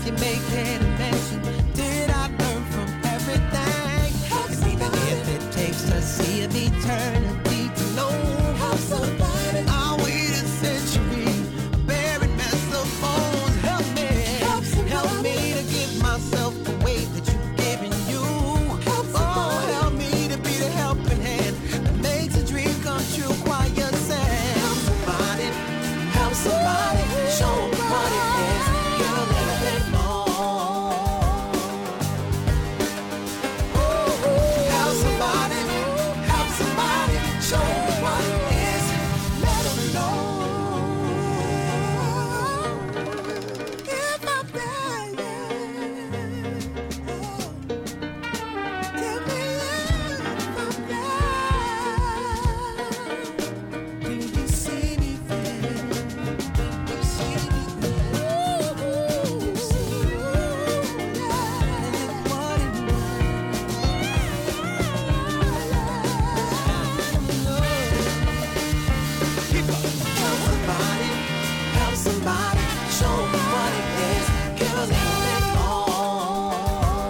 you make it a mention. Did I learn from everything? And even if it takes a sea of eternity to know, help somebody. I'll wait a century, buried mess of bones. Help me to give myself the weight that you've given you. Oh, help me to be the helping hand that makes a dream come true. Quiet say, help somebody, show them what it is. Give a little bit more. Help somebody, show them what it is. Let them know. If I'm there, tell me if I'm there. Do you see anything? Help somebody, show me what it is. Give a little bit more.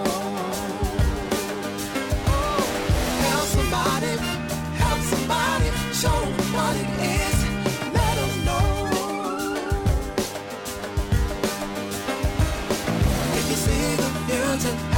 Help somebody, show me what it is. Let them know. If you see the future.